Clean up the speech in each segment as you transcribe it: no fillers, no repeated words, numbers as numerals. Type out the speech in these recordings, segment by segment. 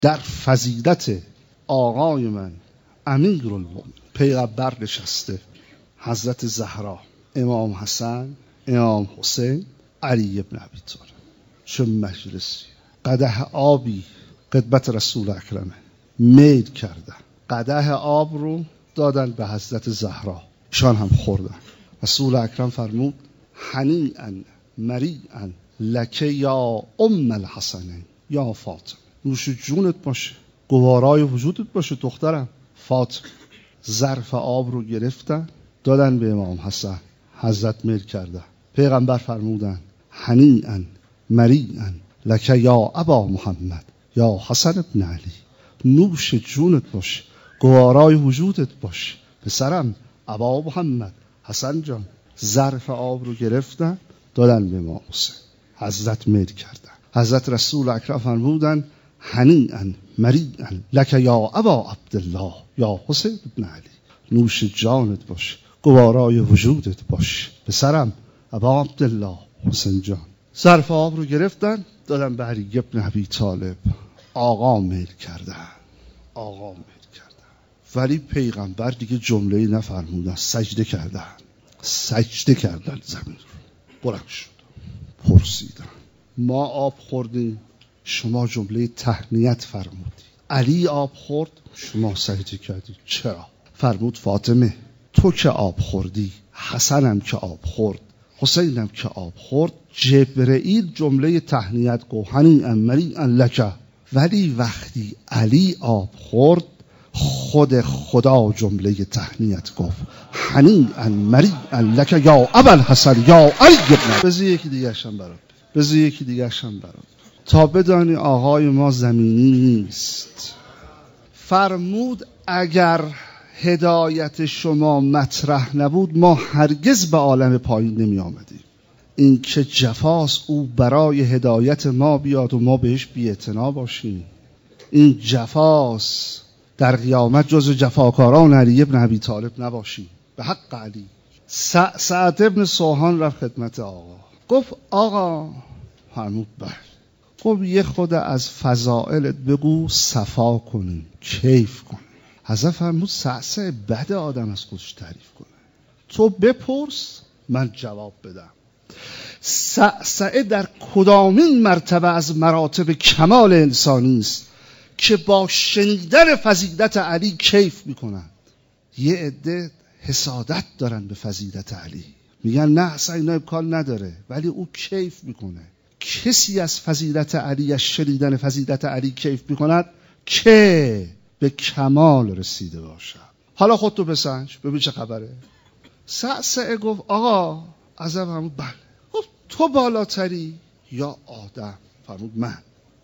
در فضیلت آقای من امیرالمومنین پیغمبر نشسته، حضرت زهرا، امام حسن، امام حسین، علی ابن ابی طالب. چه مجلسی! قدح آبی خدمت رسول اکرمه میل کردن، قدح آب رو دادن به حضرت زهرا، ایشان هم خوردن. رسول اکرم فرمود هنیئا مریئا لک یا ام الحسنین یا فاطمه، نوش جونت باشه، گوارای وجودت باشه دخترم فاطمه. ظرف آب رو گرفتن دادن به امام حسن، حضرت میل کردن. پیغمبر فرمودن هنیئا مریئا لک یا ابا محمد یا حسن ابن علی، نوش جونت باشه، گوارای وجودت باشه پسرم ابا محمد حسن جان. ظرف آب رو گرفتن دادن به امام حسین، حضرت میل کردن. حضرت رسول اکرم فرمودن هنیئا مریئا لک یا ابا عبدالله یا حسین ابن علی، نوش جانت باشه، گوارای وجودت باشه پسرم ابا عبدالله حسین جان. ظرف آب رو گرفتن دادن به علی ابن ابی طالب. آقا میل کردن، آقا میل کردن، ولی پیغمبر دیگه جمله‌ای نفرمودن، سجده کردن، سجده کردن زمین رو بلند شد. پرسیدن ما آب خوردیم، شما جمله تهنیت فرمودی. علی آب خورد، شما سجده کردی، چرا؟ فرمود فاطمه تو که آب خوردی، حسنم که آب خورد، حسینم که آب خورد، جبرئیل جمله تهنیت گفت هنیئا مریئا لک، ولی وقتی علی آب خورد خود خدا جمله تهنیت گفت هنیئا مریئا لک یا ابوالحسن یا علی ابن. بذار یکی دیگه شم برات تا بدانی آقای ما زمینی نیست. فرمود اگر هدایت شما مطرح نبود ما هرگز به عالم پایین نمی آمدیم. این که جفاست او برای هدایت ما بیاد و ما بهش بی‌اعتنا باشیم. این جفاست در قیامت جز جفاکاران علی ابن ابی طالب نباشیم به حق علی. سعد ابن سوحان رفت خدمت آقا، گفت آقا، فرمود بله. گفت یه خود از فضائلت بگو صفا کنیم کیف کنیم. حضرت فرمود سعسع بد آدم از خودش تعریف کنه، تو بپرس من جواب بدم. سعسع در کدامین مرتبه از مراتب کمال انسانی است که با شنیدن فضیلت علی کیف میکنن. یه عده حسادت دارن به فضیلت علی، میگن نه اصلا اینا امکان نداره، ولی او کیف میکنه. کسی از فضیلت علی، از شنیدن فضیلت علی کیف میکند که به کمال رسیده باشد. حالا خودتو بسنج ببین چه خبره. سعسع گفت آقا عزم فرمود بله. گفت تو بالاتری یا آدم؟ فرمود من.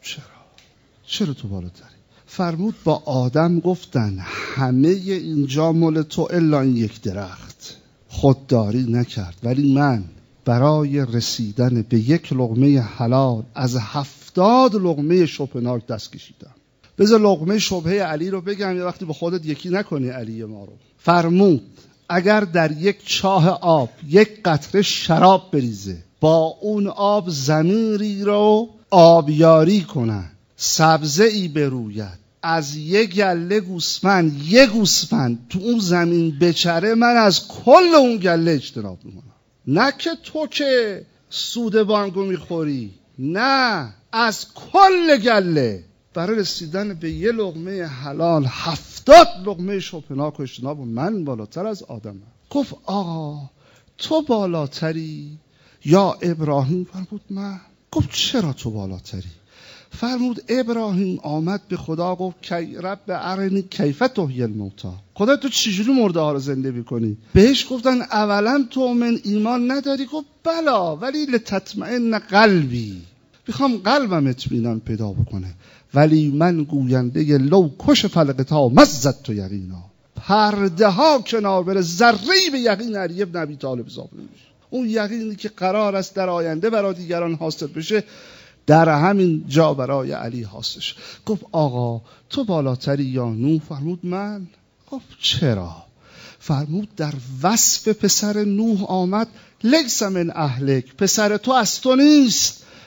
چرا تو بالاتری؟ فرمود با آدم گفتن همه اینجا مال تو الا این یک درخت، خودداری نکرد، ولی من برای رسیدن به یک لقمه حلال از 70 لقمه شبهناک دست کشیدم. بذار لقمه شبهه علی رو بگم یه وقتی به خودت یکی نکنی علی ما رو. فرمود اگر در یک چاه آب یک قطره شراب بریزه، با اون آب زمینی رو آبیاری کنن، سبزه ای بروید، از یک گله گوسفند یک گوسفند تو اون زمین بچره، من از کل اون گله اجتناب میکنم. نه که تو که سود بانگو میخوری، نه از کل گله. برای رسیدن به یه لقمه حلال 70 لقمه شبهناک و اجتناب، من بالاتر از آدمم. گفت آقا تو بالاتری یا ابراهیم؟ فرمود من. گفت چرا تو بالاتری؟ فرمود ابراهیم آمد به خدا گفت کی رب ارنی کیف تحیی الموتی، خدا تو چجوری مرده ها رو زنده میکنی؟ بهش گفتن اولا تؤمن، ایمان نداری؟ گفت بلا ولی لتطمئن قلبی، میخوام قلبم اطمینان پیدا بکنه، ولی من گوینده لو کش فلقتا مزت تو یقینا، پرده ها کنار بره ذره‌ای به یقین علی ابن ابی طالب اضافه نمیشه. اون یقینی که قرار است در آینده برای دیگران حاصل بشه در همین جا برای علی حاصل شد. گفت آقا تو بالاتری یا نوح؟ فرمود من. گفت چرا؟ فرمود در وصف پسر نوح آمد لیس من اهلک، پسر تو از تو نیست،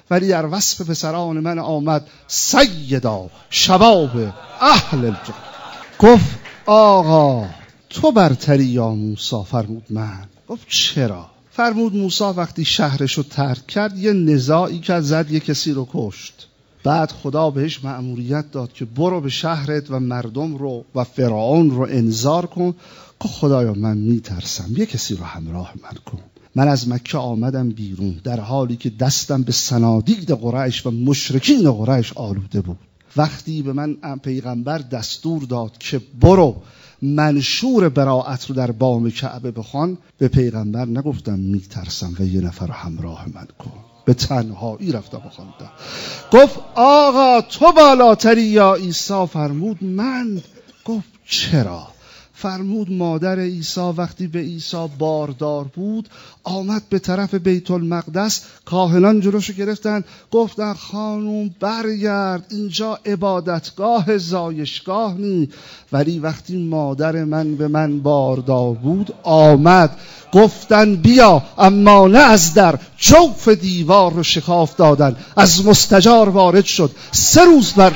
ولی در وصف پسران من آمد سیدا شباب اهل الجنه. گفت آقا تو برتری یا موسی؟ فرمود من. گفت چرا؟ فرمود موسی وقتی شهرشو ترک کرد یه نزاعی که زد یه کسی رو کشت، بعد خدا بهش مأموریت داد که برو به شهرت و مردم رو و فرعون رو انذار کن که خدایا من میترسم، یه کسی رو همراه من کن. من از مکه آمدم بیرون در حالی که دستم به صنادید قریش و مشرکین قریش آلوده بود. وقتی به من پیغمبر دستور داد که برو منشور براءت رو در بام کعبه بخوان، به پیغمبر نگفتم میترسم و یه نفر همراه من کن، به تنهایی رفتم بخوندم. گفت آقا تو بالاتری یا عیسی؟ فرمود من. گفت چرا؟ فرمود مادر عیسی وقتی به عیسی باردار بود آمد به طرف بیت المقدس، کاهنان جلوشو گرفتن گفتن خانوم برگرد، اینجا عبادتگاه زایشگاه نی. ولی وقتی مادر من به من باردار بود آمد، گفتن بیا، اما نه از در، جوف دیوار رو شکاف دادن، از مستجار وارد شد. 3 روز بر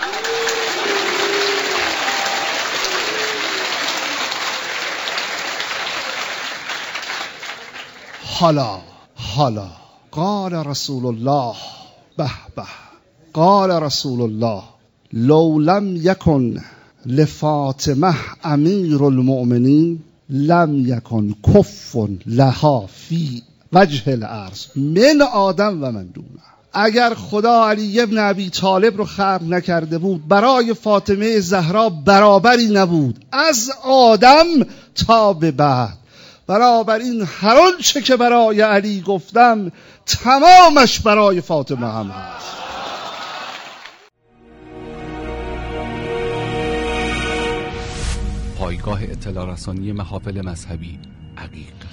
حالا قال رسول الله به به قال رسول الله لو لم یکن لفاطمه امیر المؤمنین لم یکن کف لها فی وجه الارض من آدم و من دونه. اگر خدا علی ابن ابی طالب رو خلق نکرده بود برای فاطمه زهرا برابری نبود از آدم تا به بعد. برابر این هر آنچه که برای علی گفتم تمامش برای فاطمه هم هست. پایگاه اطلاع رسانی محافل مذهبی عقیق.